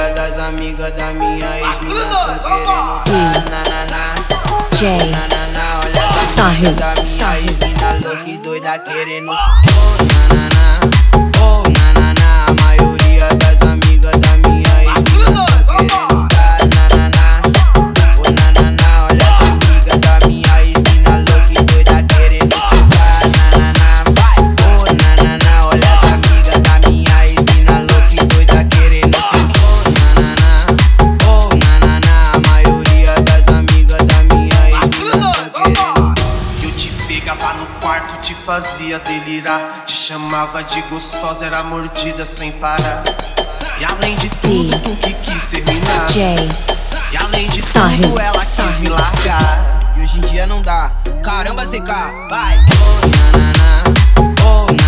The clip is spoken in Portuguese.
maioria das amigas da minha ex-mina tão querendo dar nananá. Nananá, olha essa amiga da minha ex-mina louca e doida querendo oh nananá, oh nananá. A maioria das amigas da minha ex-mina tão querendo dar nananá. Oh nananá, olha essa amiga da minha ex-mina louca e doida querendo socar nananá. Vai, oh nananá, olha essa amiga da minha ex-mina louca e doida querendo socar oh nananá, oh nananá. A maioria das amigas da minha ex-mina tão querendo. Eu te pegava no quarto, te fazia delirar, te chamava de gostosa, era mordida sem parar. E além de tudo, tu que quis terminar. E além de tudo, ela quis me largar. E hoje em dia não dá. Caramba, CK, vai. Oh nananá, oh nananá.